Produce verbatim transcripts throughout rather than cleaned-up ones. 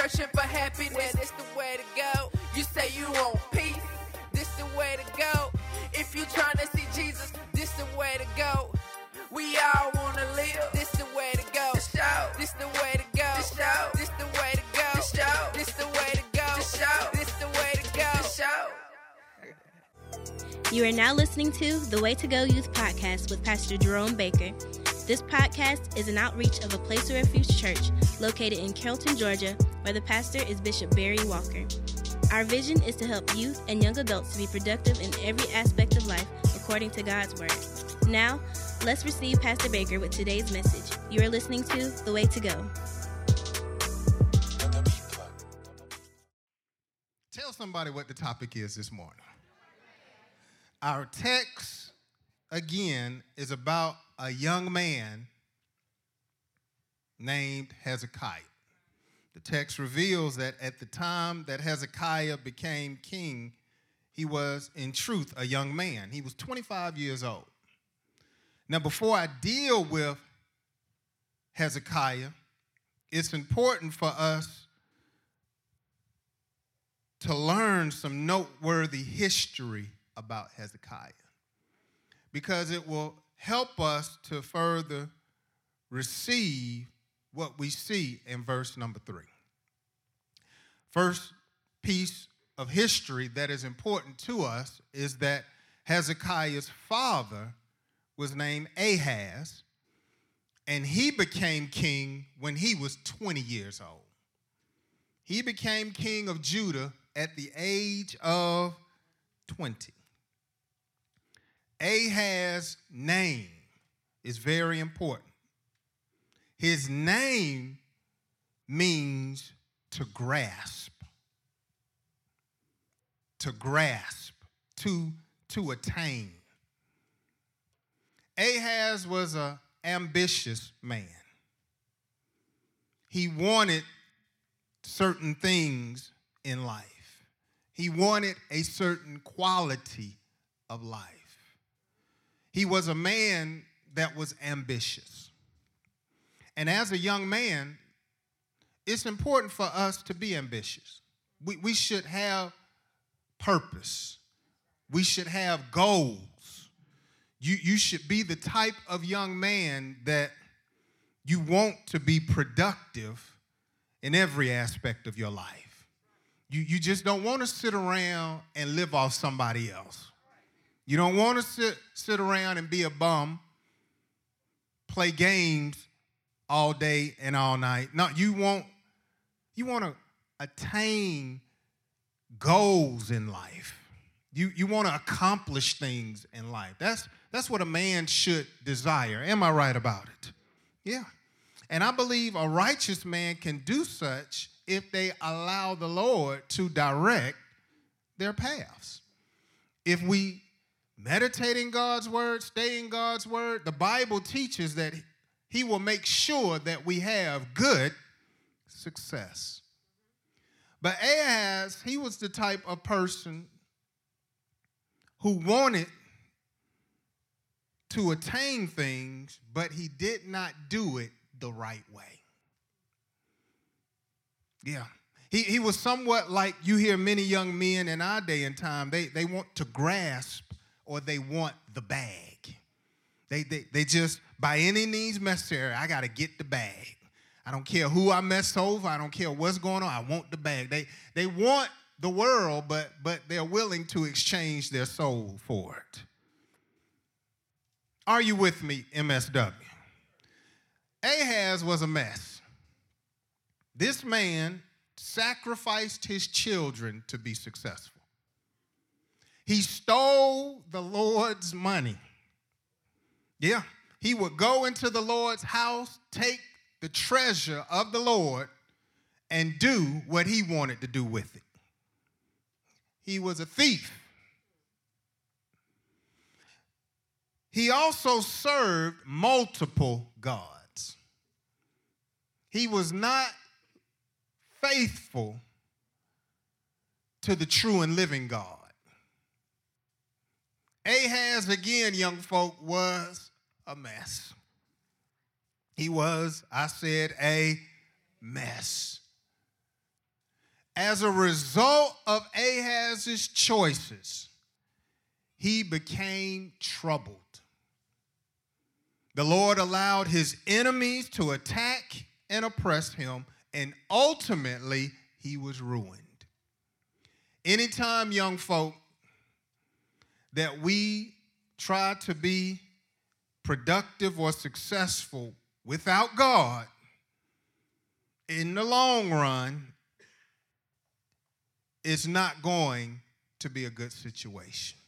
searching for happiness, this the way to go. You say you want peace, this the way to go. If you trying to see Jesus, this the way to go. We all wanna live, this the way to go. The show, this the way to go. The show, this the way to go. The show, this the way to go. The show, this the way to go. The show. You are now listening to the Way to Go Youth Podcast with Pastor Jerome Baker. This podcast is an outreach of a Place of Refuge church located in Carrollton, Georgia, where the pastor is Bishop Barry Walker. Our vision is to help youth and young adults to be productive in every aspect of life according to God's Word. Now, let's receive Pastor Baker with today's message. You are listening to The Way to Go. Tell somebody what the topic is this morning. Our text, again, is about a young man named Hezekiah. The text reveals that at the time that Hezekiah became king, he was, in truth, a young man. He was twenty-five years old. Now, before I deal with Hezekiah, it's important for us to learn some noteworthy history about Hezekiah, because it will help us to further receive what we see in verse number three. First piece of history that is important to us is that Hezekiah's father was named Ahaz, and he became king when he was twenty years old. He became king of Judah at the age of twenty. Ahaz's name is very important. His name means to grasp, to grasp, to, to attain. Ahaz was an ambitious man. He wanted certain things in life. He wanted a certain quality of life. He was a man that was ambitious. And as a young man, it's important for us to be ambitious. We, we should have purpose. We should have goals. You, you should be the type of young man that you want to be productive in every aspect of your life. You, you just don't want to sit around and live off somebody else. You don't want to sit, sit around and be a bum, play games all day and all night. No, you want, you want to attain goals in life. You, you want to accomplish things in life. That's, that's what a man should desire. Am I right about it? Yeah. And I believe a righteous man can do such if they allow the Lord to direct their paths. If we meditate in God's word, stay in God's word, the Bible teaches that he will make sure that we have good success. But Ahaz, he was the type of person who wanted to attain things, but he did not do it the right way. Yeah. He, he was somewhat like you hear many young men in our day and time. They, they want to grasp or they want the bag. They, they, they just, by any means necessary, I got to get the bag. I don't care who I mess over. I don't care what's going on. I want the bag. They, they want the world, but, but they're willing to exchange their soul for it. Are you with me, M S W? Ahaz was a mess. This man sacrificed his children to be successful. He stole the Lord's money. Yeah, he would go into the Lord's house, take the treasure of the Lord, and do what he wanted to do with it. He was a thief. He also served multiple gods. He was not faithful to the true and living God. Ahaz, again, young folk, was a mess. He was, I said, a mess. as a result of Ahaz's choices, he became troubled. The Lord allowed his enemies to attack and oppress him, and ultimately he was ruined. Anytime, young folk, that we try to be productive or successful without God, in the long run, it's not going to be a good situation.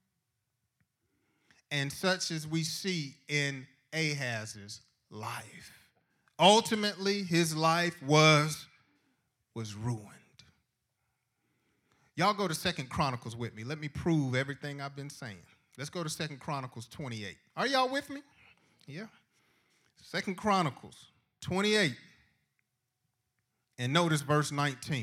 And such as we see in Ahaz's life. Ultimately, his life was, was ruined. Y'all go to Second Chronicles with me. Let me prove everything I've been saying. Let's go to Second Chronicles twenty-eight. Are y'all with me? Yeah. Second Chronicles twenty-eight. And notice verse nineteen.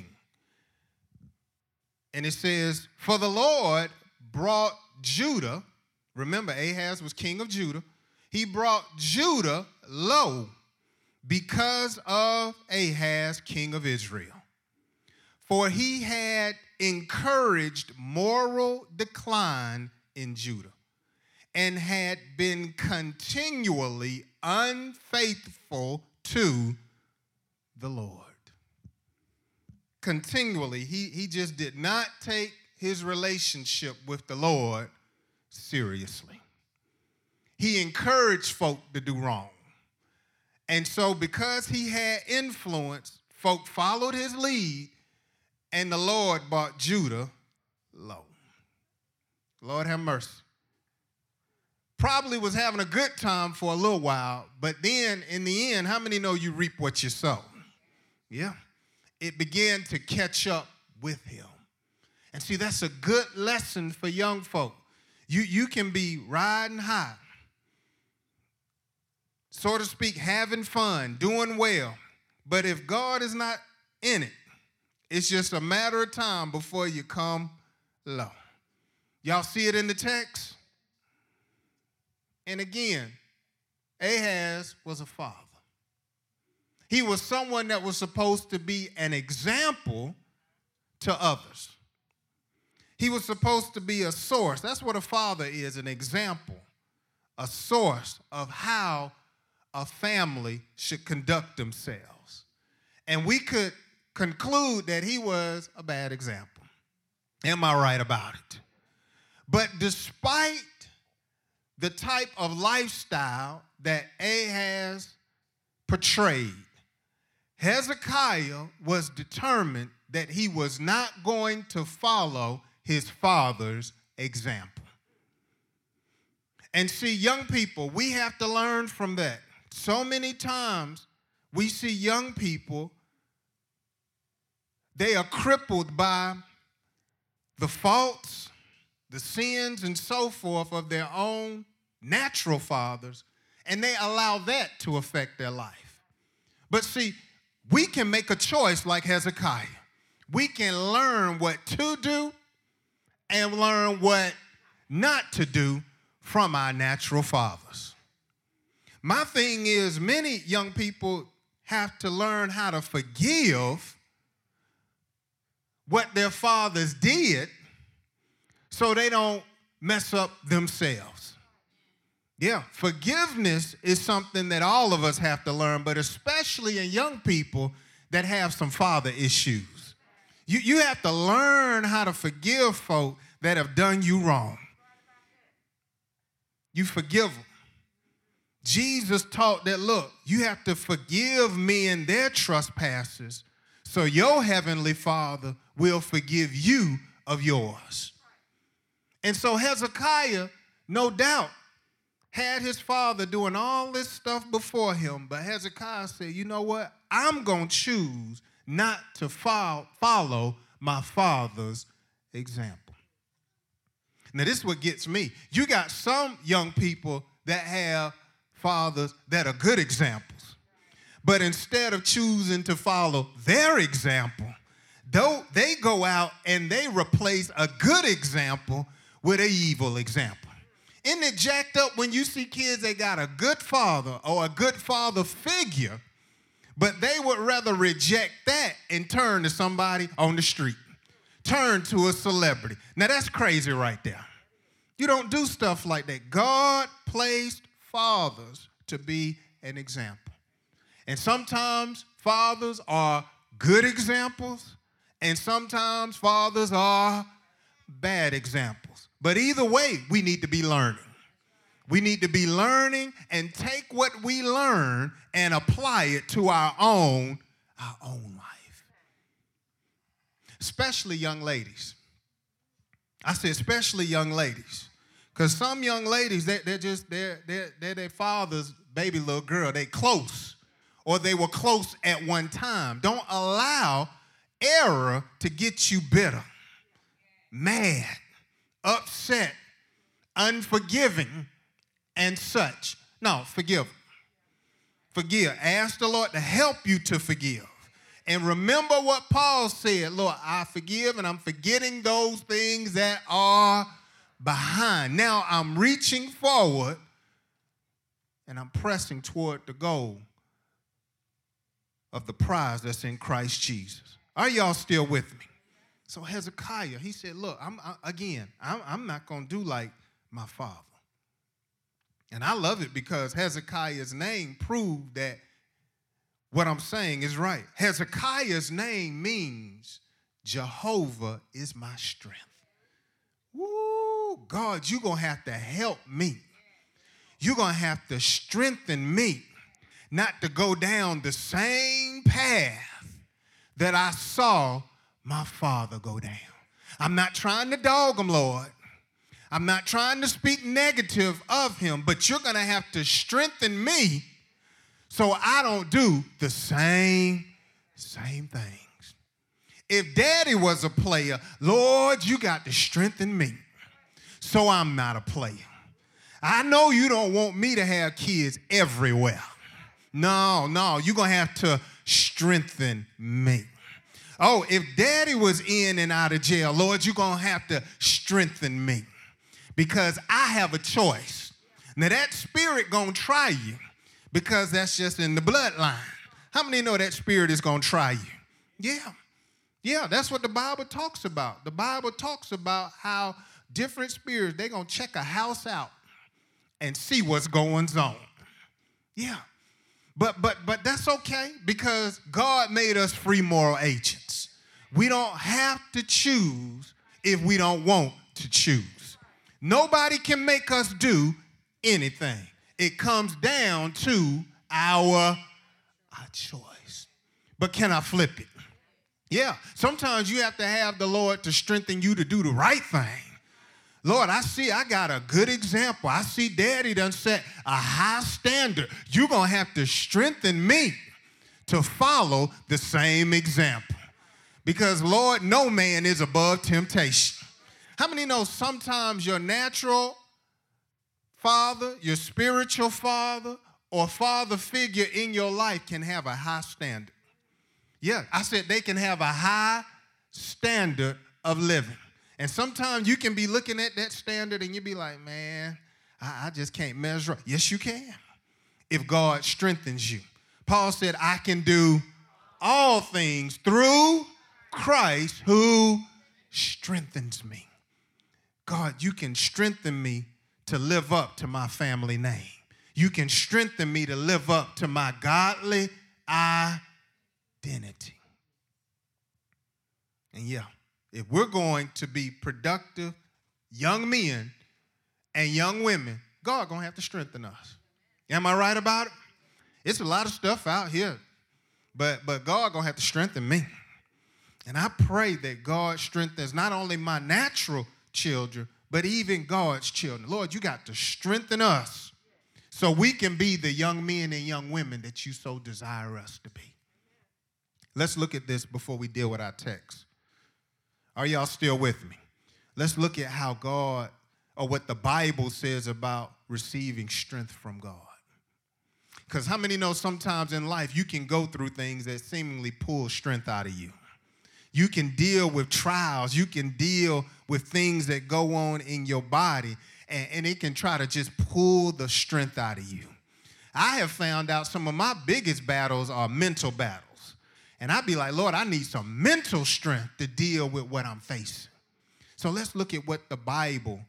And it says, for the Lord brought Judah, remember Ahaz was king of Judah, he brought Judah low because of Ahaz, king of Israel. For he had encouraged moral decline in Judah and had been continually unfaithful to the Lord. Continually, he, he just did not take his relationship with the Lord seriously. He encouraged folk to do wrong. And so because he had influence, folk followed his lead, and the Lord brought Judah low. Lord have mercy. Probably was having a good time for a little while, but then in the end, how many know you reap what you sow? Yeah. It began to catch up with him. And see, that's a good lesson for young folk. You, you can be riding high, so to speak, having fun, doing well. But if God is not in it, it's just a matter of time before you come low. Y'all see it in the text? And again, Ahaz was a father. He was someone that was supposed to be an example to others. He was supposed to be a source. That's what a father is, an example, a source of how a family should conduct themselves. And we could conclude that he was a bad example. Am I right about it? But despite the type of lifestyle that Ahaz portrayed, Hezekiah was determined that he was not going to follow his father's example. And see, young people, we have to learn from that. So many times we see young people, they are crippled by the faults, the sins, and so forth of their own natural fathers, and they allow that to affect their life. But see, we can make a choice like Hezekiah. We can learn what to do and learn what not to do from our natural fathers. My thing is, many young people have to learn how to forgive what their fathers did so they don't mess up themselves. Yeah, forgiveness is something that all of us have to learn, but especially in young people that have some father issues. You, you have to learn how to forgive folk that have done you wrong. You forgive them. Jesus taught that, look, you have to forgive men their trespasses so your heavenly Father will forgive you of yours. And so Hezekiah, no doubt, had his father doing all this stuff before him, but Hezekiah said, you know what? I'm going to choose not to fo- follow my father's example. Now, this is what gets me. You got some young people that have fathers that are good examples, but instead of choosing to follow their example, though they go out and they replace a good example with an evil example. Isn't it jacked up when you see kids that got a good father or a good father figure, But they would rather reject that and turn to somebody on the street, turn to a celebrity. Now, that's crazy right there. You don't do stuff like that. God placed fathers to be an example. And sometimes fathers are good examples, and sometimes fathers are bad examples. But either way, we need to be learning. We need to be learning and take what we learn and apply it to our own, our own life. Especially young ladies. I say especially young ladies. Because some young ladies, they, they're just, they're, they're, they're their father's baby little girl. They close, or they were close at one time. Don't allow error to get you bitter, mad, upset, unforgiving, and such. No, forgive. Forgive. Ask the Lord to help you to forgive. And remember what Paul said, Lord, I forgive, and I'm forgetting those things that are behind. Now I'm reaching forward, and I'm pressing toward the goal of the prize that's in Christ Jesus. Are y'all still with me? So Hezekiah, he said, look, I'm, I, again, I'm, I'm not going to do like my father. And I love it because Hezekiah's name proved that what I'm saying is right. Hezekiah's name means Jehovah is my strength. Woo, God, you're going to have to help me. You're going to have to strengthen me not to go down the same path that I saw my father go down. I'm not trying to dog him, Lord. I'm not trying to speak negative of him, but you're going to have to strengthen me so I don't do the same, same things. If daddy was a player, Lord, you got to strengthen me so I'm not a player. I know you don't want me to have kids everywhere. No, no, you're going to have to strengthen me. Oh, if daddy was in and out of jail, Lord, you're going to have to strengthen me because I have a choice. Now, that spirit going to try you because that's just in the bloodline. How many know that spirit is going to try you? Yeah. Yeah, that's what the Bible talks about. The Bible talks about how different spirits, they're going to check a house out and see what's going on. Yeah. But but but that's okay because God made us free moral agents. We don't have to choose if we don't want to choose. Nobody can make us do anything. It comes down to our, our choice. But can I flip it? Yeah, sometimes you have to have the Lord to strengthen you to do the right thing. Lord, I see I got a good example. I see daddy done set a high standard. You're going to have to strengthen me to follow the same example. Because, Lord, no man is above temptation. How many know sometimes your natural father, your spiritual father, or father figure in your life can have a high standard? Yeah, I said they can have a high standard of living. And sometimes you can be looking at that standard and you be like, man, I, I just can't measure up. Yes, you can, if God strengthens you. Paul said, I can do all things through Christ who strengthens me. God, you can strengthen me to live up to my family name. You can strengthen me to live up to my godly identity. And yeah, if we're going to be productive young men and young women, God going to have to strengthen us. Am I right about it? It's a lot of stuff out here, but, but God going to have to strengthen me. And I pray that God strengthens not only my natural children, but even God's children. Lord, you got to strengthen us so we can be the young men and young women that you so desire us to be. Let's look at this before we deal with our text. Are y'all still with me? Let's look at how God, or what the Bible says about receiving strength from God. Because how many know sometimes in life you can go through things that seemingly pull strength out of you? You can deal with trials. You can deal with things that go on in your body, and, and it can try to just pull the strength out of you. I have found out some of my biggest battles are mental battles. And I'd be like, Lord, I need some mental strength to deal with what I'm facing. So let's look at what the Bible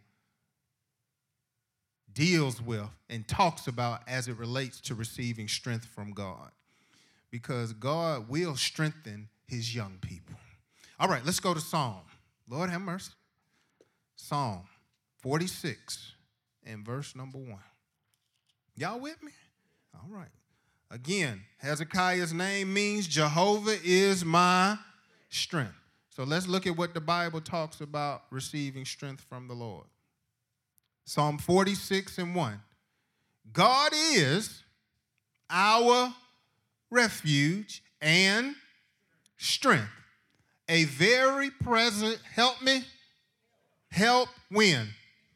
deals with and talks about as it relates to receiving strength from God. Because God will strengthen his young people. All right, let's go to Psalm. Lord have mercy. Psalm forty-six and verse number one. Y'all with me? All right. Again, Hezekiah's name means Jehovah is my strength. So let's look at what the Bible talks about receiving strength from the Lord. Psalm forty-six and one. God is our refuge and strength, a very present, help me, help when?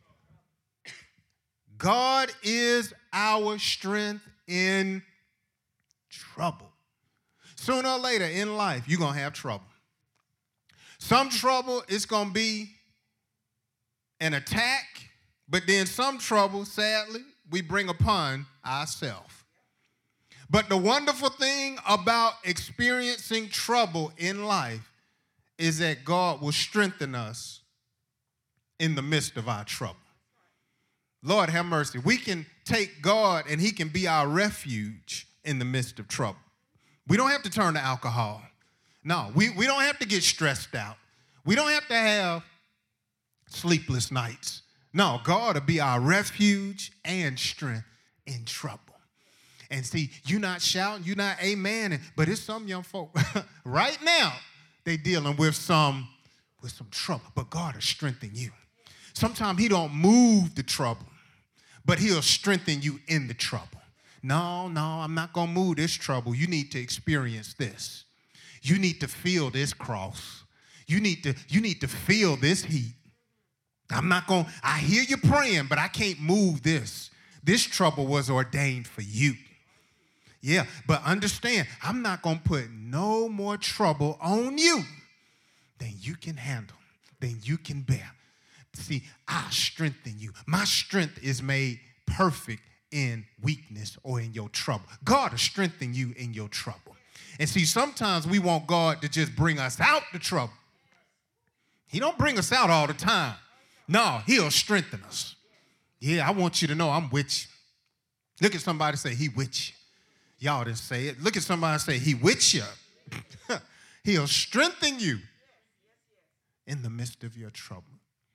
God is our strength in trouble. Sooner or later in life, you're going to have trouble. Some trouble is going to be an attack, but then some trouble, sadly, we bring upon ourselves. But the wonderful thing about experiencing trouble in life is that God will strengthen us in the midst of our trouble. Lord have mercy. We can take God and he can be our refuge in the midst of trouble. We don't have to turn to alcohol. No, we, we don't have to get stressed out. We don't have to have sleepless nights. No, God will be our refuge and strength in trouble. And see, you're not shouting, you're not amening, but it's some young folk right now, they dealing with some, with some trouble. But God will strengthen you. Sometimes he don't move the trouble, but he'll strengthen you in the trouble. No, no, I'm not going to move this trouble. You need to experience this. You need to feel this cross. You need to, you need to feel this heat. I'm not going, I hear you praying, but I can't move this. This trouble was ordained for you. Yeah, but understand, I'm not going to put no more trouble on you than you can handle, than you can bear. See, I strengthen you. My strength is made perfect in weakness or in your trouble. God will strengthen you in your trouble. And see, sometimes we want God to just bring us out the trouble. He don't bring us out all the time. No, he'll strengthen us. Yeah, I want you to know I'm with you. Look at somebody and say, he with you. Y'all didn't say it. Look at somebody and say, he with you. He'll strengthen you in the midst of your trouble.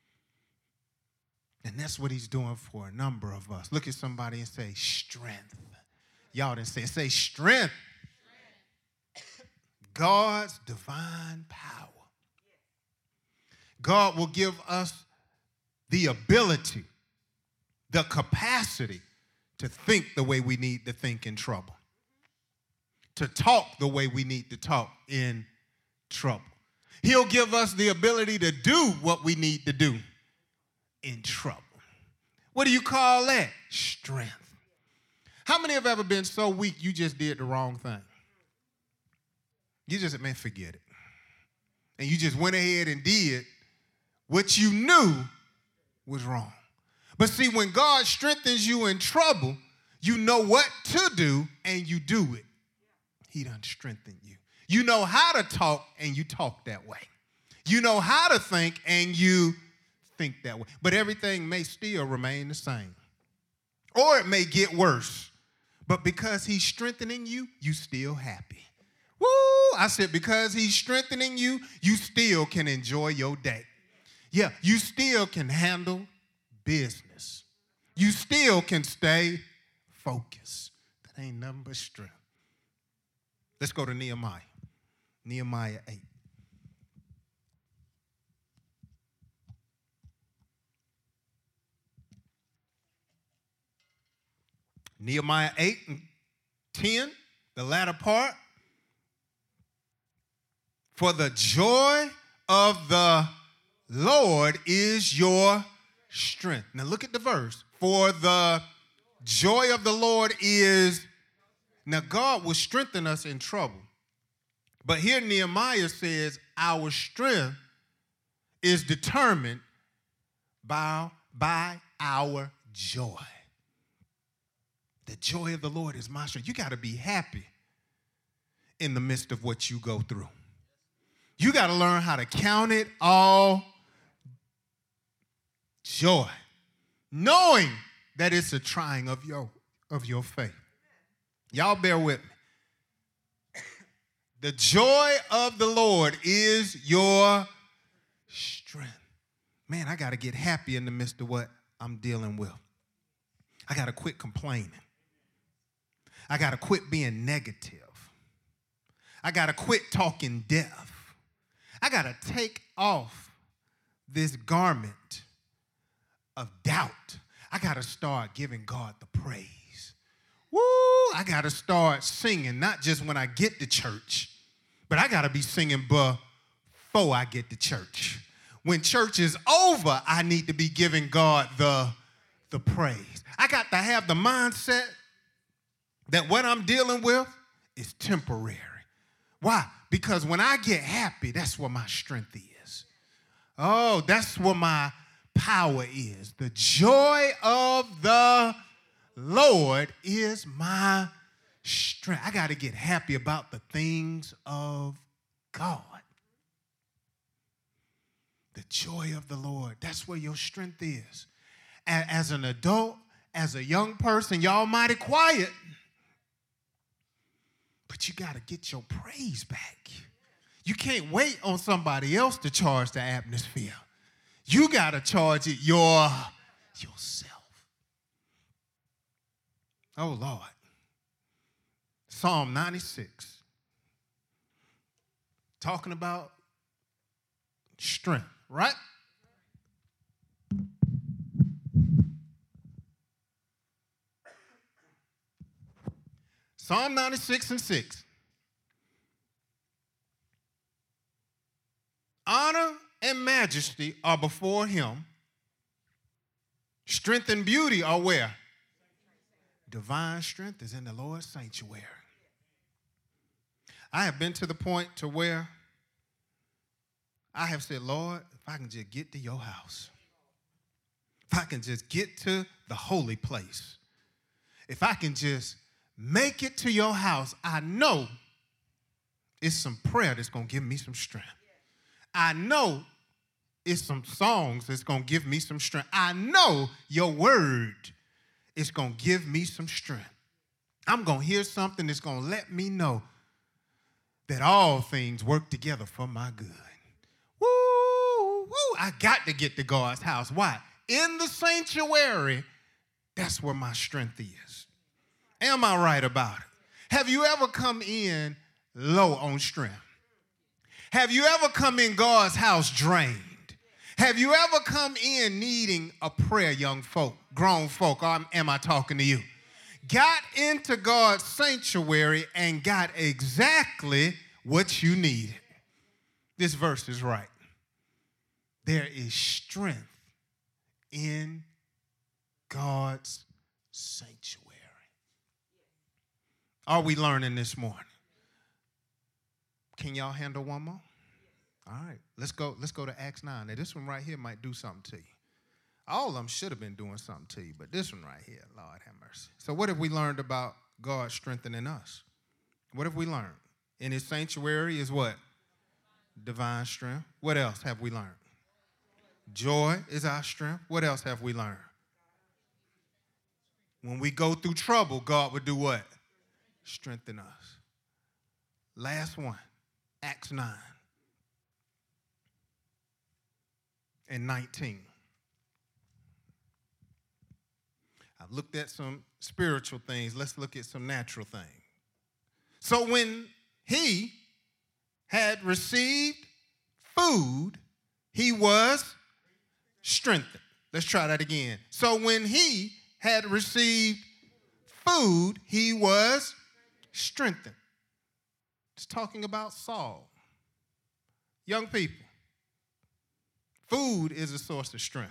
And that's what he's doing for a number of us. Look at somebody and say, strength. Y'all didn't say it. Say, strength. strength. God's divine power. God will give us the ability, the capacity to think the way we need to think in trouble. To talk the way we need to talk in trouble. He'll give us the ability to do what we need to do in trouble. What do you call that? Strength. How many have ever been so weak you just did the wrong thing? You just, man, forget it. And you just went ahead and did what you knew was wrong. But see, when God strengthens you in trouble, you know what to do and you do it. He done strengthened you. You know how to talk and you talk that way. You know how to think and you think that way. But everything may still remain the same. Or it may get worse. But because he's strengthening you, you still happy. Woo! I said because he's strengthening you, you still can enjoy your day. Yeah, you still can handle business. You still can stay focused. That ain't nothing but strength. Let's go to Nehemiah. Nehemiah eight. Nehemiah eight and ten, the latter part. For the joy of the Lord is your strength. Now look at the verse. For the joy of the Lord is... Now God will strengthen us in trouble. But here Nehemiah says our strength is determined by, by our joy. The joy of the Lord is my strength. You got to be happy in the midst of what you go through. You got to learn how to count it all joy, knowing that it's a trying of your, of your faith. Y'all bear with me. The joy of the Lord is your strength. Man, I got to get happy in the midst of what I'm dealing with. I got to quit complaining. I got to quit being negative. I got to quit talking death. I got to take off this garment of doubt. I got to start giving God the praise. Woo! I got to start singing, not just when I get to church, but I got to be singing before I get to church. When church is over, I need to be giving God the, the praise. I got to have the mindset that what I'm dealing with is temporary. Why? Because when I get happy, that's where my strength is. Oh, that's where my power is. The joy of the Lord is my strength. I got to get happy about the things of God. The joy of the Lord. That's where your strength is. As an adult, as a young person, y'all mighty quiet. But you got to get your praise back. You can't wait on somebody else to charge the atmosphere. You got to charge it your, yourself. Oh, Lord. Psalm ninety-six. Talking about strength, right? Psalm ninety-six and six. Honor and majesty are before him. Strength and beauty are where? Divine strength is in the Lord's sanctuary. I have been to the point to where I have said, Lord, if I can just get to your house, if I can just get to the holy place, if I can just make it to your house, I know it's some prayer that's going to give me some strength. I know it's some songs that's going to give me some strength. I know your word is going to give me some strength. I'm going to hear something that's going to let me know that all things work together for my good. Woo, woo, I got to get to God's house. Why? In the sanctuary, that's where my strength is. Am I right about it? Have you ever come in low on strength? Have you ever come in God's house drained? Have you ever come in needing a prayer, young folk, grown folk, or am I talking to you? Got into God's sanctuary and got exactly what you needed. This verse is right. There is strength in God's sanctuary. Are we learning this morning? Can y'all handle one more? All right, let's go, let's go to Acts nine. Now, this one right here might do something to you. All of them should have been doing something to you, but this one right here, Lord have mercy. So what have we learned about God strengthening us? What have we learned? In his sanctuary is what? Divine strength. What else have we learned? Joy is our strength. What else have we learned? When we go through trouble, God would do what? Strengthen us. Last one, Acts nine and nineteen. I've looked at some spiritual things. Let's look at some natural things. So when he had received food, he was strengthened. Let's try that again. So when he had received food, he was strengthened. It's talking about Saul. Young people, food is a source of strength.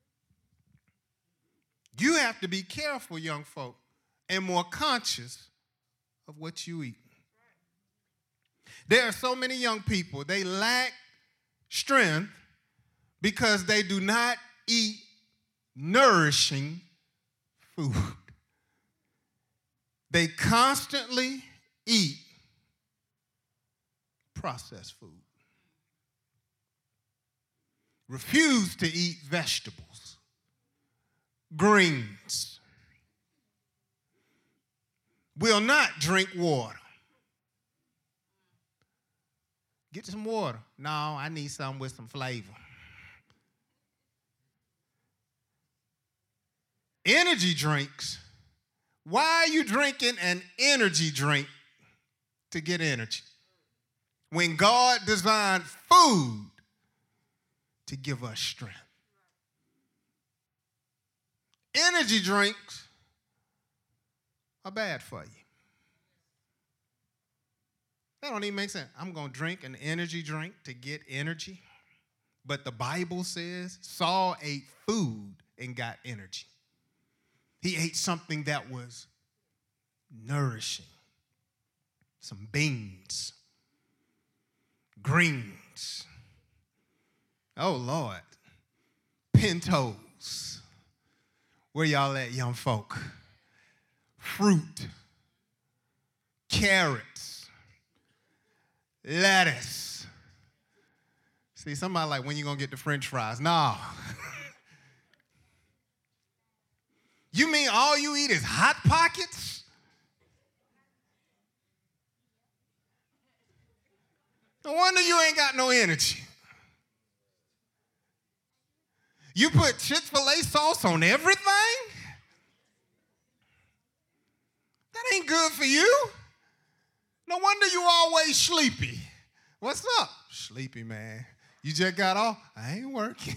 You have to be careful, young folk, and more conscious of what you eat. There are so many young people, they lack strength because they do not eat nourishing food. They constantly eat processed food. Refuse to eat vegetables, greens. Will not drink water. Get some water. No, I need something with some flavor. Energy drinks. Why are you drinking an energy drink to get energy? When God designed food to give us strength. Energy drinks are bad for you. That don't even make sense. I'm going to drink an energy drink to get energy. But the Bible says Saul ate food and got energy. He ate something that was nourishing. Some beans, greens. Oh, Lord. Pintos. Where y'all at, young folk? Fruit. Carrots. Lettuce. See, somebody like, when you going to get the French fries? No. You mean all you eat is Hot Pockets? No wonder you ain't got no energy. You put Chick-fil-A sauce on everything? That ain't good for you. No wonder you always sleepy. What's up? Sleepy, man. You just got off? I ain't working.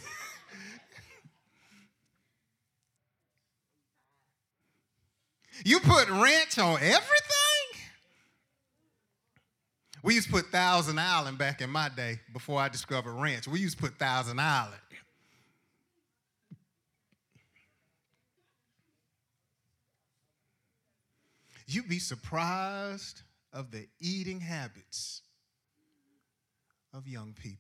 You put ranch on everything? We used to put Thousand Island back in my day before I discovered ranch. We used to put Thousand Island. You'd be surprised of the eating habits of young people.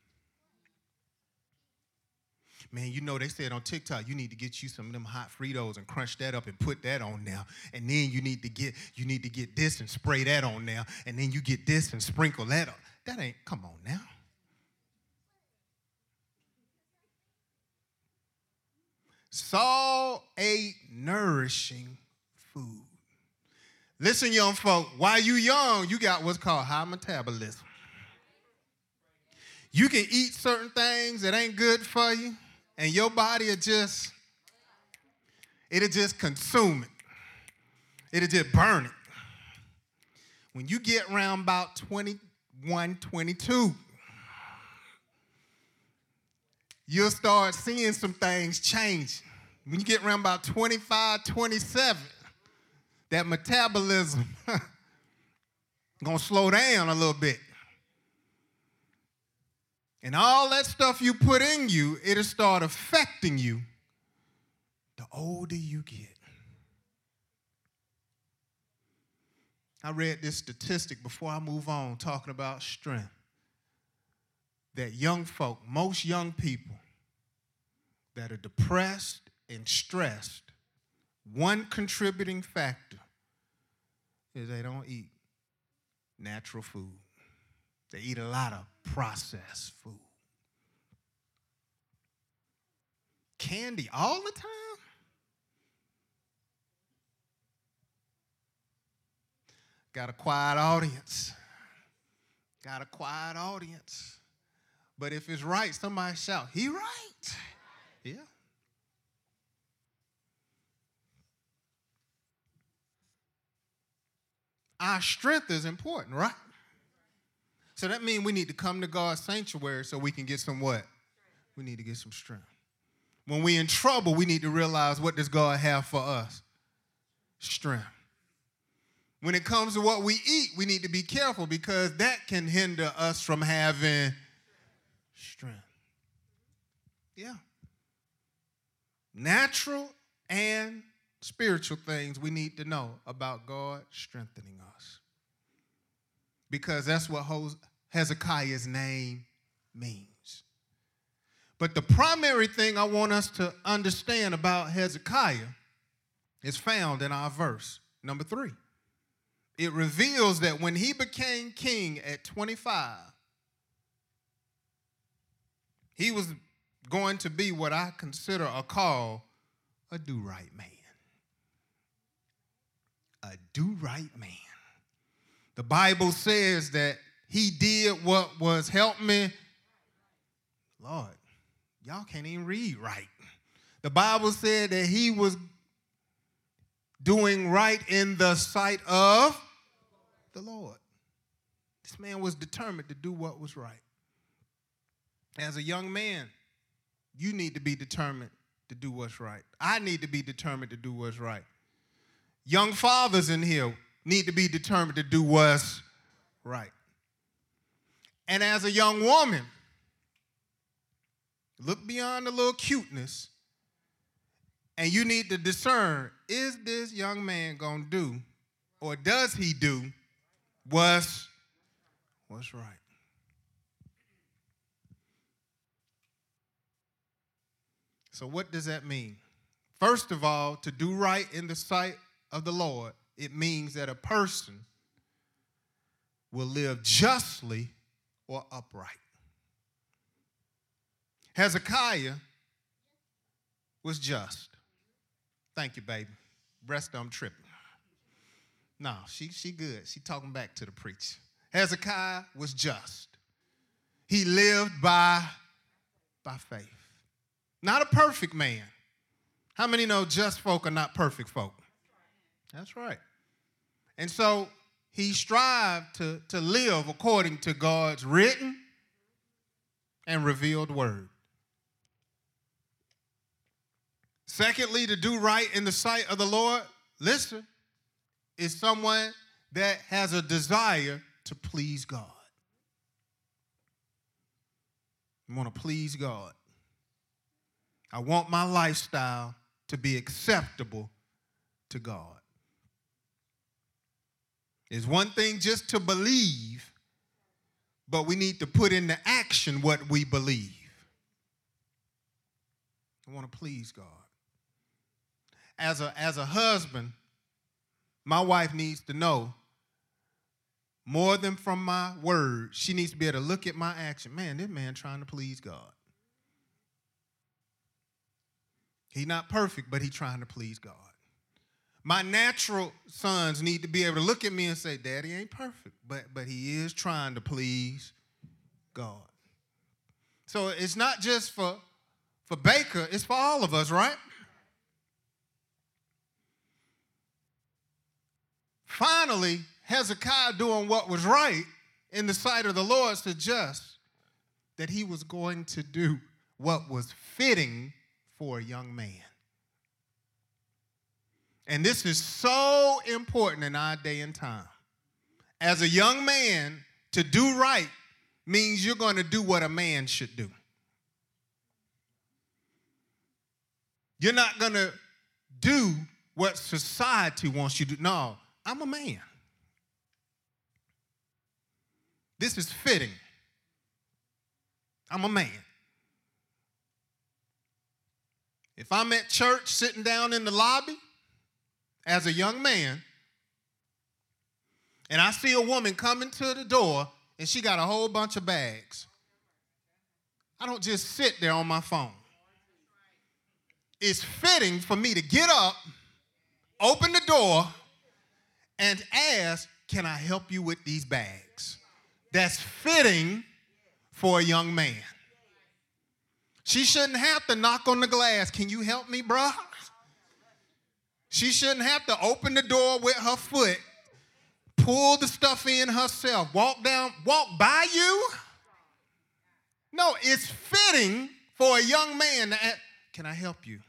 Man, you know, they said on TikTok, you need to get you some of them hot Fritos and crunch that up and put that on now. And then you need to get you need to get this and spray that on now. And then you get this and sprinkle that on. That ain't, come on now. Saul ate nourishing food. Listen, young folk, while you young, you got what's called high metabolism. You can eat certain things that ain't good for you, and your body will just, it'll just consume it. It'll just burn it. When you get around about twenty-one, twenty-two, you'll start seeing some things change. When you get around about twenty-five, twenty-seven, that metabolism gonna slow down a little bit. And all that stuff you put in you, it'll start affecting you the older you get. I read this statistic before I move on, talking about strength. That young folk, most young people that are depressed and stressed, one contributing factor is they don't eat natural food. They eat a lot of processed food. Candy all the time? Got a quiet audience. Got a quiet audience. But if it's right, somebody shout, he right. Yeah. Our strength is important, right? So that means we need to come to God's sanctuary so we can get some what? We need to get some strength. When we're in trouble, we need to realize, what does God have for us? Strength. When it comes to what we eat, we need to be careful, because that can hinder us from having strength. Yeah. Natural and spiritual things we need to know about God strengthening us. Because that's what Hezekiah's name means. But the primary thing I want us to understand about Hezekiah is found in our verse. Number three, it reveals that when he became king at twenty-five, he was going to be what I consider or call a do-right man. A do-right man. The Bible says that he did what was, help me, Lord, y'all can't even read right. The Bible said that he was doing right in the sight of the Lord. This man was determined to do what was right. As a young man, you need to be determined to do what's right. I need to be determined to do what's right. Young fathers in here need to be determined to do what's right. And as a young woman, look beyond the little cuteness, and you need to discern, is this young man going to do, or does he do what's, what's right? So what does that mean? First of all, to do right in the sight of the Lord, it means that a person will live justly or upright. Hezekiah was just. Thank you, baby. Rest I'm tripping. No, she, she good. She talking back to the preacher. Hezekiah was just. He lived by, by faith. Not a perfect man. How many know just folk are not perfect folk? That's right. And so he strived to, to live according to God's written and revealed word. Secondly, to do right in the sight of the Lord, listen, is someone that has a desire to please God. I want to please God. I want my lifestyle to be acceptable to God. It's one thing just to believe, but we need to put into action what we believe. I want to please God. As a, as a husband, my wife needs to know more than from my word. She needs to be able to look at my action. Man, this man trying to please God. He's not perfect, but he's trying to please God. My natural sons need to be able to look at me and say, Daddy ain't perfect, but, but he is trying to please God. So it's not just for, for Baker, it's for all of us, right? Finally, Hezekiah doing what was right in the sight of the Lord suggests that he was going to do what was fitting for a young man. And this is so important in our day and time. As a young man, to do right means you're going to do what a man should do. You're not going to do what society wants you to do. No, I'm a man. This is fitting. I'm a man. If I'm at church sitting down in the lobby as a young man and I see a woman coming to the door and she got a whole bunch of bags, I don't just sit there on my phone. It's fitting for me to get up, open the door, and ask, can I help you with these bags? That's fitting for a young man. She shouldn't have to knock on the glass. Can you help me, bruh? She shouldn't have to open the door with her foot, pull the stuff in herself, walk down, walk by you. No, it's fitting for a young man to ask, can I help you?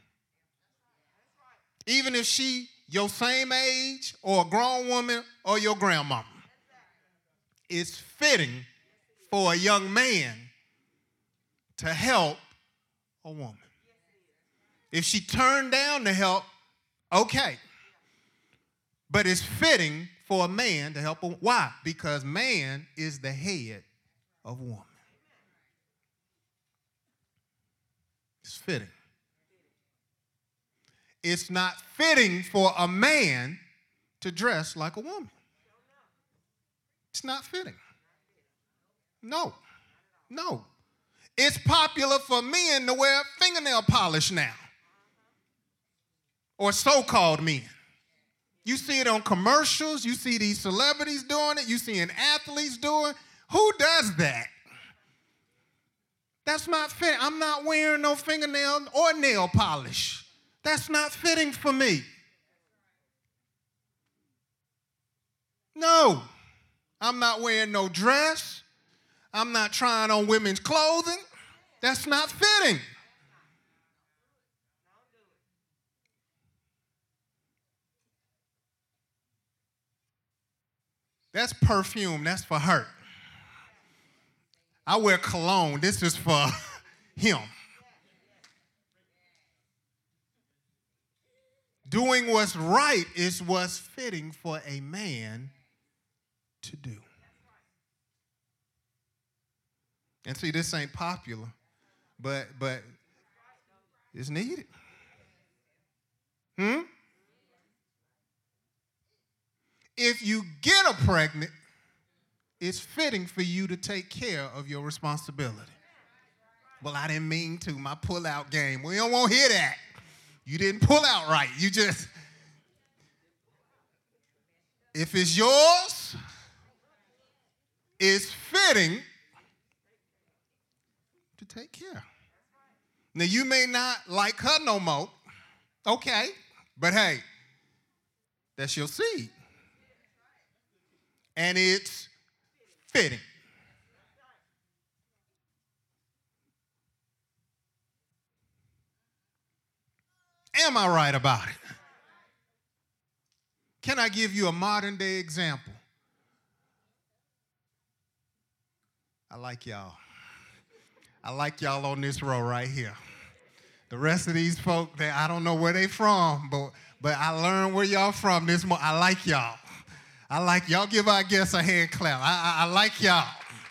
Even if she your same age or a grown woman or your grandmama. It's fitting for a young man to help a woman. If she turned down the help, okay. But it's fitting for a man to help a woman. Why? Because man is the head of woman. It's fitting. It's not fitting for a man to dress like a woman. It's not fitting. No, no. It's popular for men to wear fingernail polish now, or so-called men. You see it on commercials. You see these celebrities doing it. You see athletes doing it. Who does that? That's not fitting. I'm not wearing no fingernail or nail polish. That's not fitting for me. No, I'm not wearing no dress. I'm not trying on women's clothing. That's not fitting. That's perfume. That's for her. I wear cologne. This is for him. Doing what's right is what's fitting for a man to do. And see, this ain't popular, but but it's needed. Hmm? If you get her pregnant, it's fitting for you to take care of your responsibility. Well, I didn't mean to. My pull-out game. We don't want to hear that. You didn't pull out right. You just, if it's yours, it's fitting to take care. Now, you may not like her no more. Okay. But hey, that's your seed. And it's fitting. Am I right about it? Can I give you a modern day example? I like y'all. I like y'all on this row right here. The rest of these folk, they, I don't know where they from, but, but I learned where y'all from this morning. I like y'all. I like y'all. Give our guests a hand clap. I, I, I like y'all.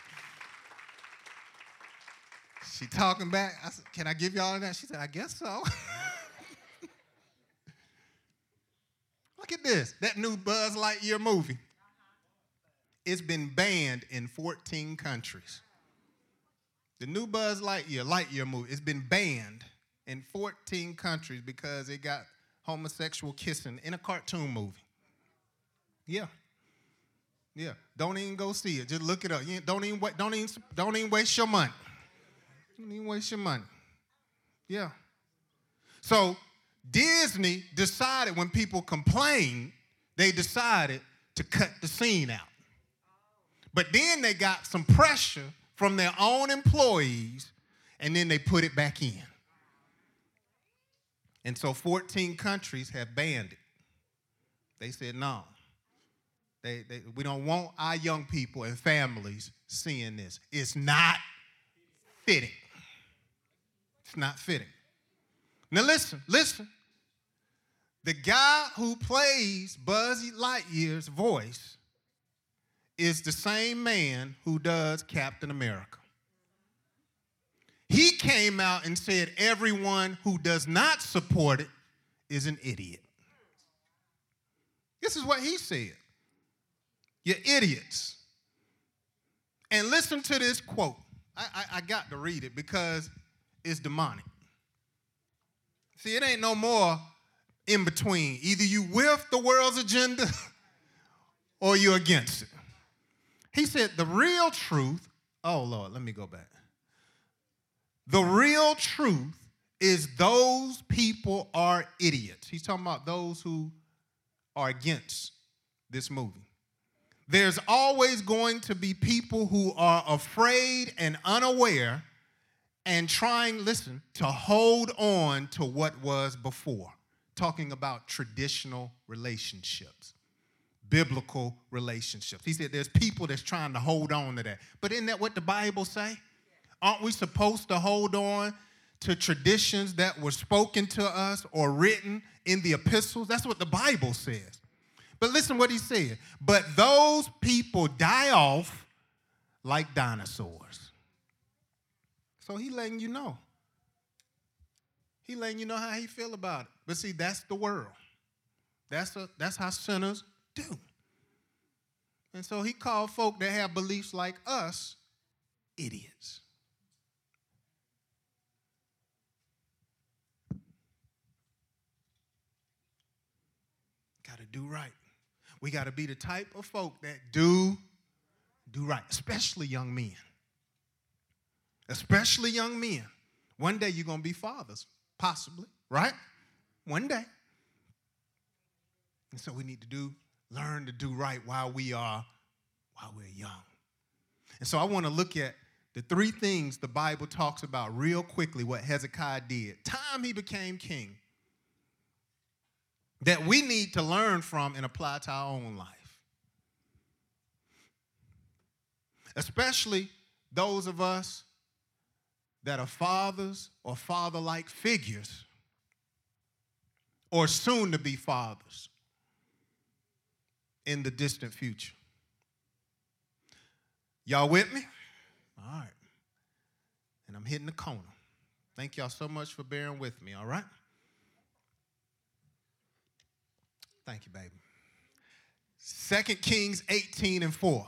She talking back. I said, can I give y'all that? She said, I guess so. Look at this. That new Buzz Lightyear movie. It's been banned in fourteen countries. The new Buzz Lightyear, Lightyear movie, it's been banned in fourteen countries because it got homosexual kissing in a cartoon movie. Yeah. Yeah. Don't even go see it. Just look it up. You don't even don't even don't even waste your money. Don't even waste your money. Yeah. So Disney decided when people complained, they decided to cut the scene out. But then they got some pressure from their own employees, and then they put it back in. And so fourteen countries have banned it. They said, no, they, they, we don't want our young people and families seeing this. It's not fitting. It's not fitting. Now listen, listen. The guy who plays Buzz Lightyear's voice is the same man who does Captain America. He came out and said everyone who does not support it is an idiot. This is what he said. You're idiots. And listen to this quote. I, I, I got to read it because it's demonic. See, it ain't no more in between. Either you with the world's agenda or you're against it. He said the real truth, oh Lord, let me go back. The real truth is those people are idiots. He's talking about those who are against this movie. There's always going to be people who are afraid and unaware and trying, listen, to hold on to what was before. Talking about traditional relationships, biblical relationships. He said there's people that's trying to hold on to that. But isn't that what the Bible say? Aren't we supposed to hold on to traditions that were spoken to us or written in the epistles? That's what the Bible says. But listen what he said. But those people die off like dinosaurs. So he letting you know. He letting you know how he feel about it. But see, that's the world. That's, a, that's how sinners do. And so he called folk that have beliefs like us idiots. Got to do right. We got to be the type of folk that do, do right, especially young men. Especially young men. One day you're going to be fathers, possibly, right? One day. And so we need to do, learn to do right while we are, while we're young. And so I want to look at the three things the Bible talks about real quickly, what Hezekiah did. Time he became king, that we need to learn from and apply to our own life. Especially those of us that are fathers or father-like figures or soon to be fathers in the distant future. Y'all with me? All right. And I'm hitting the corner. Thank y'all so much for bearing with me, all right? Thank you, baby. Second Kings eighteen and four.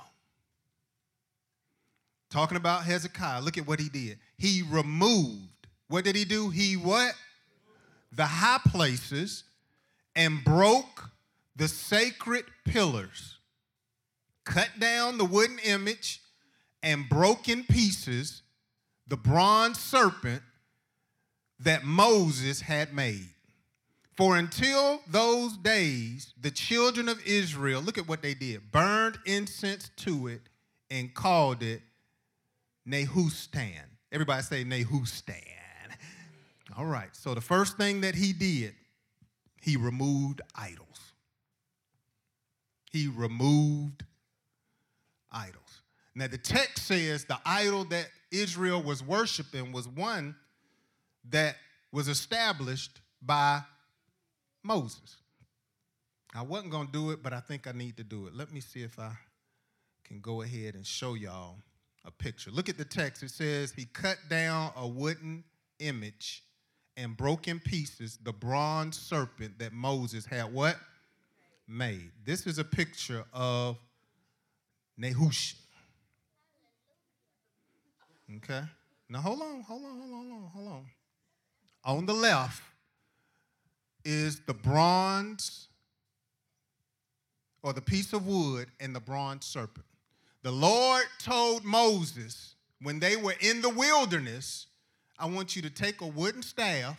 Talking about Hezekiah, look at what he did. He removed, what did he do? He what? The high places and broke the sacred pillars, cut down the wooden image, and broke in pieces the bronze serpent that Moses had made. For until those days, the children of Israel, look at what they did, burned incense to it and called it Nehushtan. Everybody say Nehushtan. All right, so the first thing that he did, he removed idols. He removed idols. Now the text says the idol that Israel was worshiping was one that was established by Moses. I wasn't going to do it, but I think I need to do it. Let me see if I can go ahead and show y'all a picture. Look at the text. It says he cut down a wooden image and broke in pieces the bronze serpent that Moses had what? Made. This is a picture of Nehushtan. Okay? Now hold on, hold on, hold on, hold on, hold on. On the left is the bronze or the piece of wood and the bronze serpent. The Lord told Moses when they were in the wilderness, I want you to take a wooden staff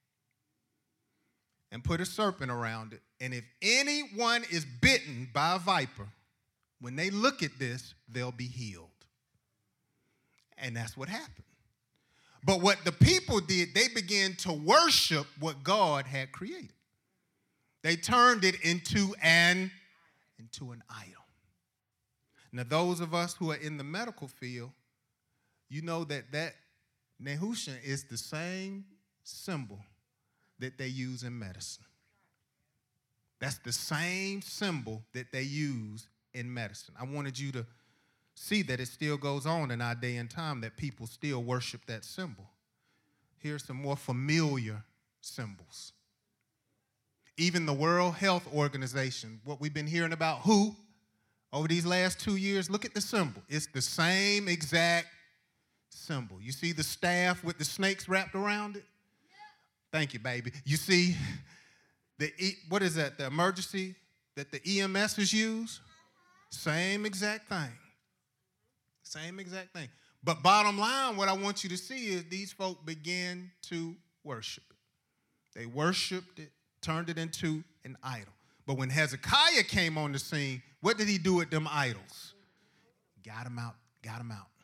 and put a serpent around it. And if anyone is bitten by a viper, when they look at this, they'll be healed. And that's what happened. But what the people did, they began to worship what God had created. They turned it into an, into an idol. Now, those of us who are in the medical field, you know that that Nehushtan is the same symbol that they use in medicine. That's the same symbol that they use in medicine. I wanted you to see that it still goes on in our day and time, that people still worship that symbol. Here's some more familiar symbols. Even the World Health Organization, what we've been hearing about W H O over these last two years, look at the symbol. It's the same exact symbol. You see the staff with the snakes wrapped around it? Thank you, baby. You see the, what is that, the emergency that the E M S is used? Same exact thing. Same exact thing. But bottom line, what I want you to see is these folk began to worship it. They worshiped it, turned it into an idol. But when Hezekiah came on the scene, what did he do with them idols? Got them out, got them out.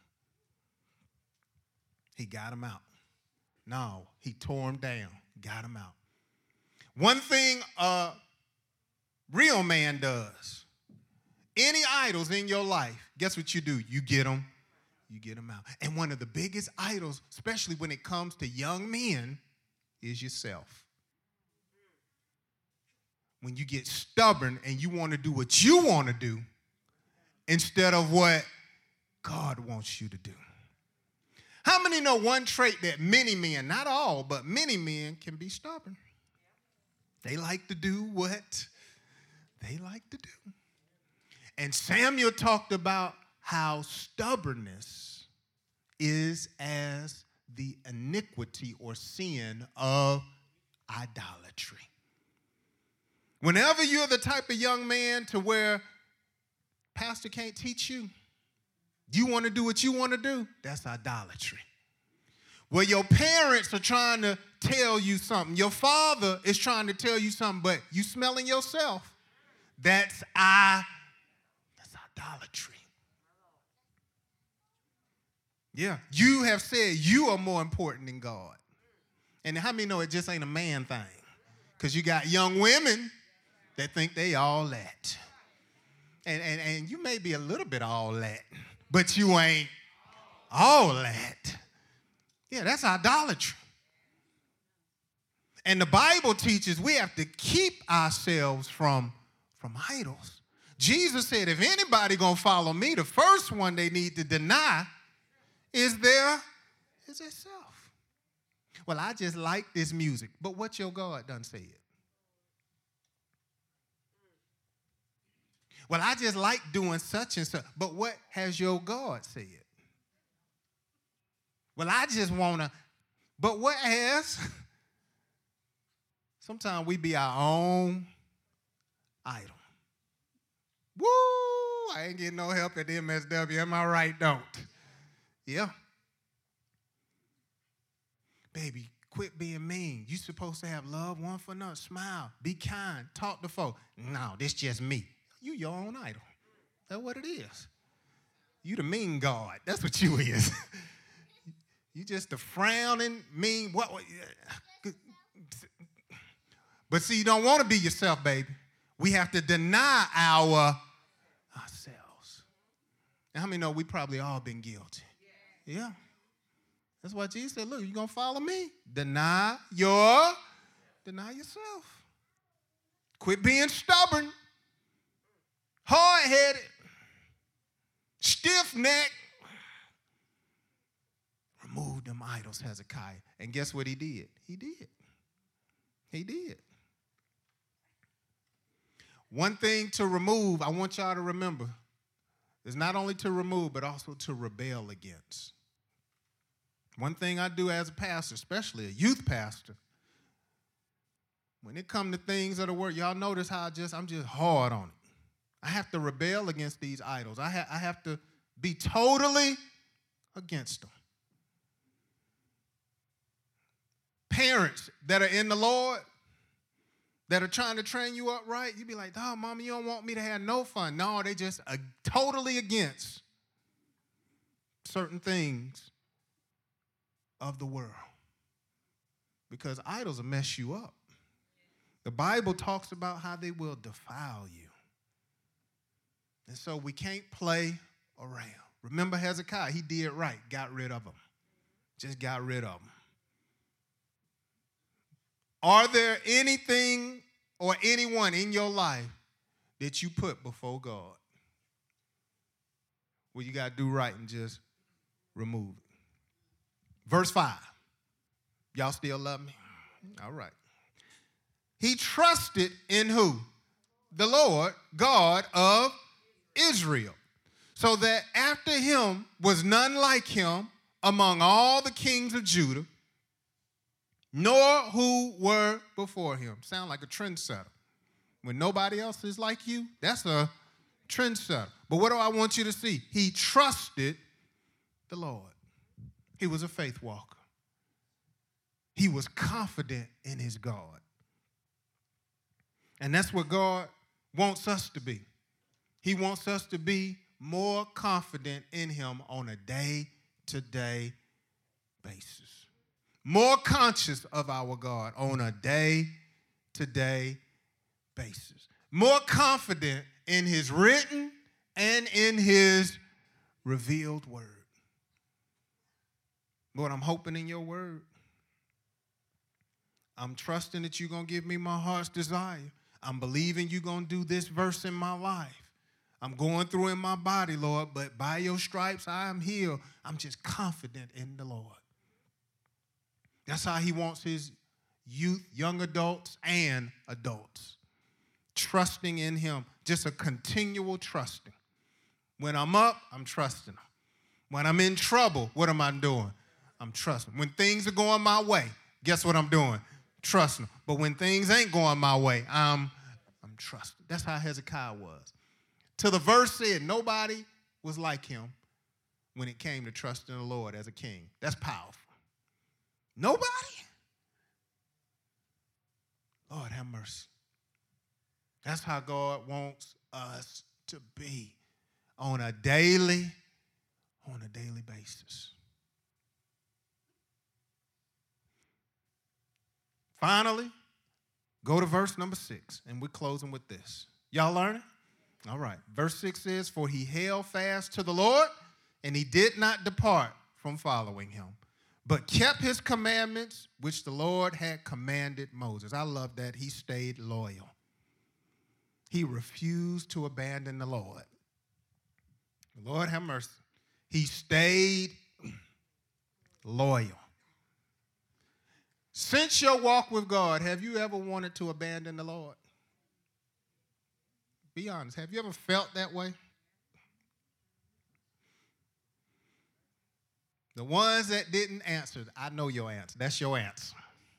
He got them out. No, he tore them down, got them out. One thing a real man does, any idols in your life, guess what you do? You get them, you get them out. And one of the biggest idols, especially when it comes to young men, is yourself. When you get stubborn and you want to do what you want to do instead of what God wants you to do. How many know one trait that many men, not all, but many men can be stubborn? They like to do what they like to do. And Samuel talked about how stubbornness is as the iniquity or sin of idolatry. Whenever you're the type of young man to where pastor can't teach you, you want to do what you want to do, that's idolatry. Where your parents are trying to tell you something, your father is trying to tell you something, but you smelling yourself, that's I, that's idolatry. Yeah, you have said you are more important than God. And how many know it just ain't a man thing? Because you got young women that think they all that. And, and, and you may be a little bit all that, but you ain't all that. Yeah, that's idolatry. And the Bible teaches we have to keep ourselves from, from idols. Jesus said, if anybody gonna follow me, the first one they need to deny is their, is their self. Well, I just like this music, but what your God done said? Well, I just like doing such and such, but what has your God said? Well, I just want to, but what has? Sometimes we be our own idol. Woo! I ain't getting no help at the M S W. Am I right? Don't. Yeah. Baby, quit being mean. You supposed to have love one for another. Smile. Be kind. Talk to folks. No, this just me. You your own idol. That's what it is. You the mean God. That's what you is. You just the frowning, mean, what, what? But see, you don't want to be yourself, baby. We have to deny our ourselves. And how many know we probably all been guilty? Yeah. That's why Jesus said, look, you going to follow me? Deny your, deny yourself. Quit being stubborn, hard-headed, stiff-necked. Remove them idols, Hezekiah. And guess what he did? He did. He did. One thing to remove, I want y'all to remember, is not only to remove, but also to rebel against. One thing I do as a pastor, especially a youth pastor, when it comes to things of the word, y'all notice how I just, I'm just hard on it. I have to rebel against these idols. I, ha- I have to be totally against them. Parents that are in the Lord, that are trying to train you up right, you be like, oh, mama, you don't want me to have no fun. No, they just are totally against certain things of the world. Because idols will mess you up. The Bible talks about how they will defile you. And so we can't play around. Remember Hezekiah, he did right, got rid of them. Just got rid of them. Are there anything or anyone in your life that you put before God? Well, you got to do right and just remove it. Verse five. Y'all still love me? All right. He trusted in who? The Lord, God of Israel. So that after him was none like him among all the kings of Judah, nor who were before him. Sound like a trendsetter. When nobody else is like you, that's a trendsetter. But what do I want you to see? He trusted the Lord. He was a faith walker. He was confident in his God. And that's what God wants us to be. He wants us to be more confident in him on a day-to-day basis. More conscious of our God on a day-to-day basis. More confident in his written and in his revealed word. Lord, I'm hoping in your word. I'm trusting that you're going to give me my heart's desire. I'm believing you're going to do this verse in my life. I'm going through in my body, Lord, but by your stripes I am healed. I'm just confident in the Lord. That's how he wants his youth, young adults, and adults trusting in him, just a continual trusting. When I'm up, I'm trusting him. When I'm in trouble, what am I doing? I'm trusting. When things are going my way, guess what I'm doing? Trusting. But when things ain't going my way, I'm, I'm trusting. That's how Hezekiah was. Till the verse said nobody was like him when it came to trusting the Lord as a king. That's powerful. Nobody? Lord, have mercy. That's how God wants us to be on a daily, on a daily basis. Finally, go to verse number six, and we're closing with this. Y'all learning? All right. Verse six says, for he held fast to the Lord, and he did not depart from following him, but kept his commandments, which the Lord had commanded Moses. I love that. He stayed loyal. He refused to abandon the Lord. Lord have mercy. He stayed loyal. Since your walk with God, have you ever wanted to abandon the Lord? Be honest. Have you ever felt that way? The ones that didn't answer, I know your answer. That's your answer.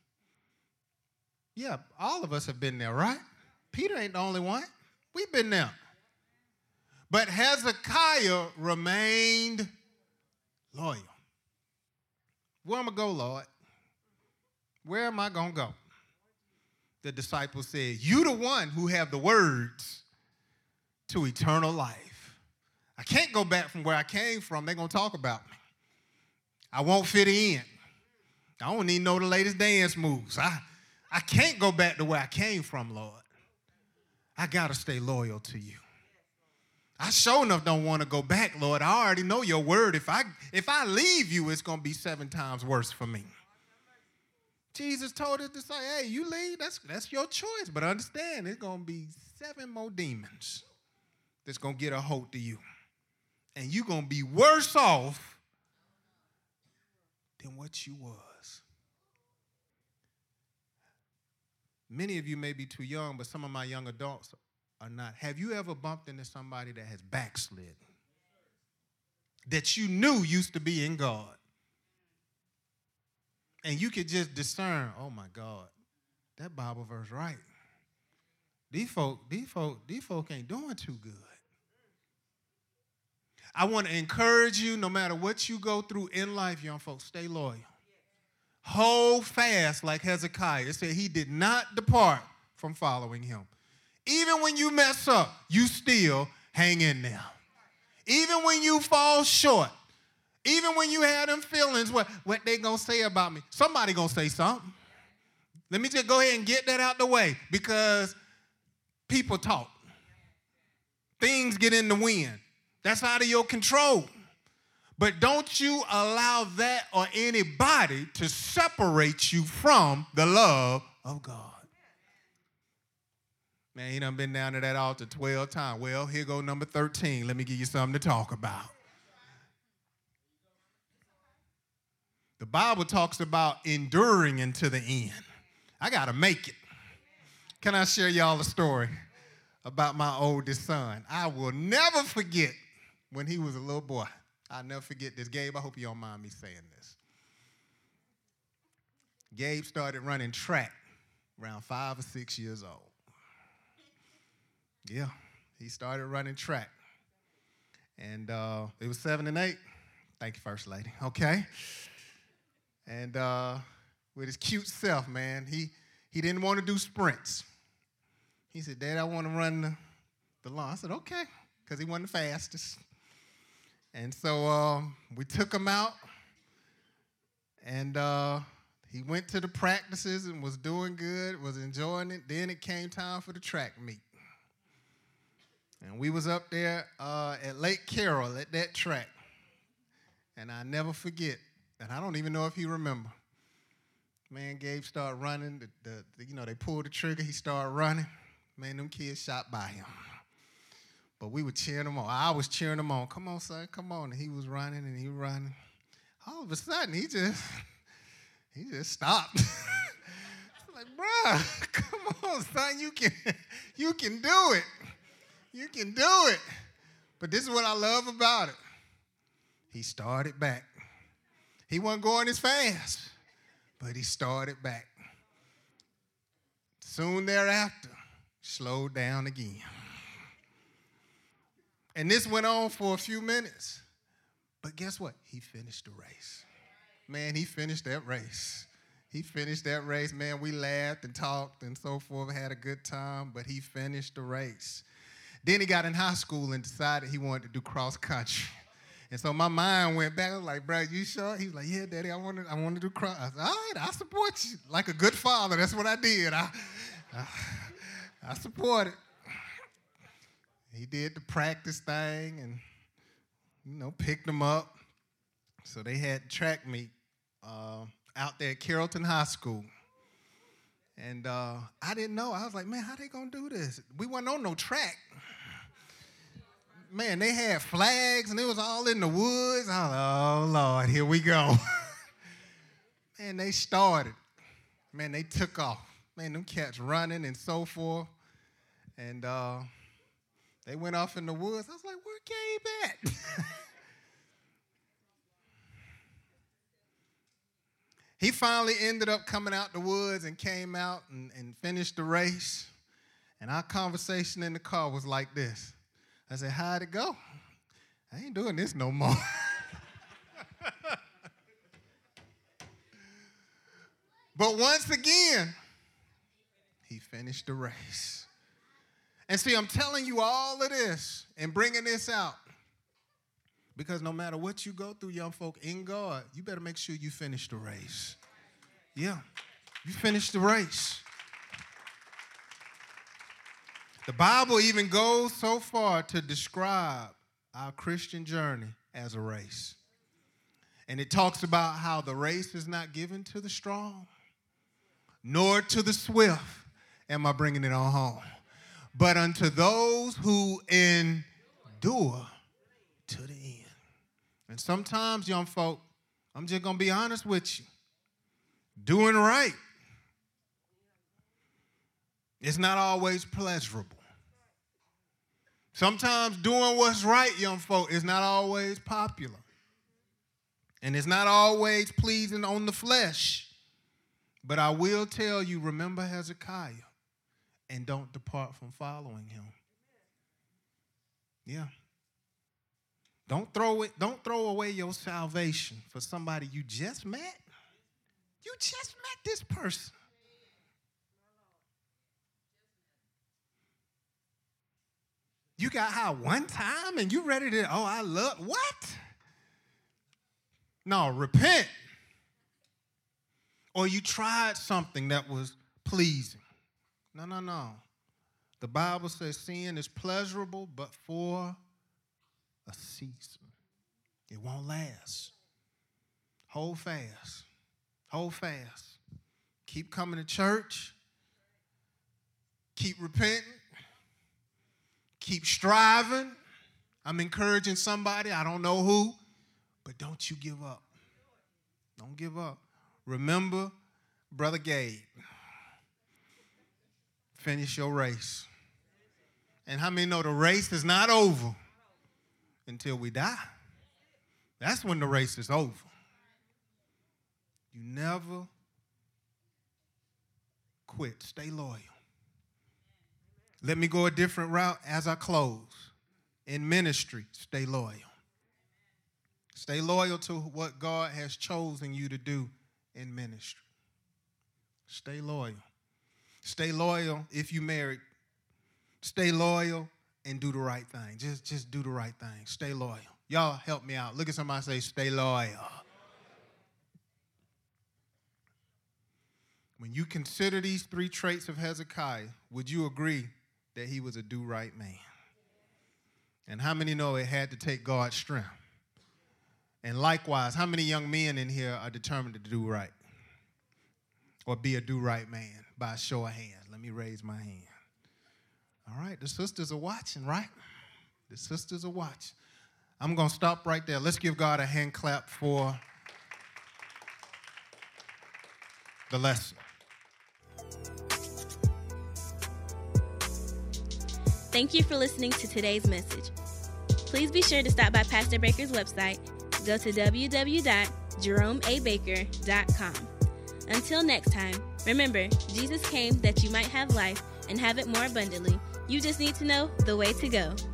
Yeah, all of us have been there, right? Peter ain't the only one. We've been there. But Hezekiah remained loyal. Where am I going to go, Lord? Where am I going to go? The disciples said, you the one who have the words to eternal life. I can't go back from where I came from. They're going to talk about me. I won't fit in. I don't even know the latest dance moves. I, I can't go back to where I came from, Lord. I got to stay loyal to you. I sure enough don't want to go back, Lord. I already know your word. If I, if I leave you, it's going to be seven times worse for me. Jesus told us to say, hey, you leave, that's, that's your choice. But understand, it's going to be seven more demons that's going to get a hold of you. And you're going to be worse off than what you was. Many of you may be too young, but some of my young adults are not. Have you ever bumped into somebody that has backslid? That you knew used to be in God? And you could just discern, oh my God, that Bible verse right. These folk, these folk, these folk ain't doing too good. I want to encourage you, no matter what you go through in life, young folks, stay loyal. Hold fast like Hezekiah. It said he did not depart from following him. Even when you mess up, you still hang in there. Even when you fall short, even when you have them feelings, what, what they going to say about me? Somebody going to say something. Let me just go ahead and get that out the way, because people talk. Things get in the wind. That's out of your control. But don't you allow that or anybody to separate you from the love of God. Man, he done been down to that altar twelve times. Well, here go number thirteen. Let me give you something to talk about. The Bible talks about enduring into the end. I got to make it. Can I share y'all a story about my oldest son? I will never forget when he was a little boy. I'll never forget this. Gabe, I hope you don't mind me saying this. Gabe started running track around five or six years old. Yeah, he started running track. And uh, it was seven and eight. Thank you, First Lady. Okay. And uh, with his cute self, man, he, he didn't want to do sprints. He said, Dad, I want to run the, the lawn. I said, okay, because he wasn't the fastest. And so uh, we took him out, and uh, he went to the practices and was doing good, was enjoying it. Then it came time for the track meet. And we was up there uh, at Lake Carroll at that track. And I never forget, and I don't even know if he remember. Man, Gabe started running. The, the, the, you know, they pulled the trigger. He started running. Man, them kids shot by him. But we were cheering him on. I was cheering him on. Come on, son, come on. And he was running and he was running. All of a sudden, he just, he just stopped. like, bruh, come on, son, you can, you can do it. You can do it. But this is what I love about it. He started back. He wasn't going as fast, but he started back. Soon thereafter, slowed down again. And this went on for a few minutes. But guess what? He finished the race. Man, he finished that race. He finished that race. Man, we laughed and talked and so forth, had a good time, but he finished the race. Then he got in high school and decided he wanted to do cross country. And so my mind went back. I was like, bro, you sure? He was like, yeah, Daddy, I want to I want to do cross. I said, all right, I support you. Like a good father, that's what I did. I, I, I support it. He did the practice thing and, you know, picked them up. So they had track meet uh, out there at Carrollton High School. And uh, I didn't know. I was like, man, how they going to do this? We wasn't on no track. Man, they had flags, and it was all in the woods. I was like, oh, Lord, here we go. Man, they started. Man, they took off. Man, them cats running and so forth. And uh, they went off in the woods. I was like, where Gabe at? He finally ended up coming out the woods and came out and, and finished the race. And our conversation in the car was like this. I said, how'd it go? I ain't doing this no more. But once again, he finished the race. And see, I'm telling you all of this and bringing this out because no matter what you go through, young folk, in God, you better make sure you finish the race. Yeah, you finish the race. The Bible even goes so far to describe our Christian journey as a race. And it talks about how the race is not given to the strong, nor to the swift. Am I bringing it on home? But unto those who endure to the end. And sometimes, young folk, I'm just going to be honest with you. Doing right is not always pleasurable. Sometimes doing what's right, young folk, is not always popular. And it's not always pleasing on the flesh. But I will tell you, remember Hezekiah and don't depart from following him. Yeah. Don't throw it, don't throw away your salvation for somebody you just met. You just met this person. You got high one time and you ready to, oh, I love, what? No, repent. Or you tried something that was pleasing. No, no, no. The Bible says sin is pleasurable, but for a season. It won't last. Hold fast. Hold fast. Keep coming to church. Keep repenting. Keep striving. I'm encouraging somebody, I don't know who, but don't you give up. Don't give up. Remember, Brother Gabe, finish your race. And how many know the race is not over until we die? That's when the race is over. You never quit. Stay loyal. Let me go a different route as I close. In ministry, stay loyal. Stay loyal to what God has chosen you to do in ministry. Stay loyal. Stay loyal if you married. Stay loyal and do the right thing. Just, just do the right thing. Stay loyal. Y'all help me out. Look at somebody say, stay loyal. When you consider these three traits of Hezekiah, would you agree that he was a do-right man? And how many know it had to take God's strength? And likewise, how many young men in here are determined to do right? Or be a do-right man by a show of hands? Let me raise my hand. All right, the sisters are watching, right? The sisters are watching. I'm going to stop right there. Let's give God a hand clap for the lesson. Thank you for listening to today's message. Please be sure to stop by Pastor Baker's website. Go to w w w dot jerome a baker dot com. Until next time, remember, Jesus came that you might have life and have it more abundantly. You just need to know the way to go.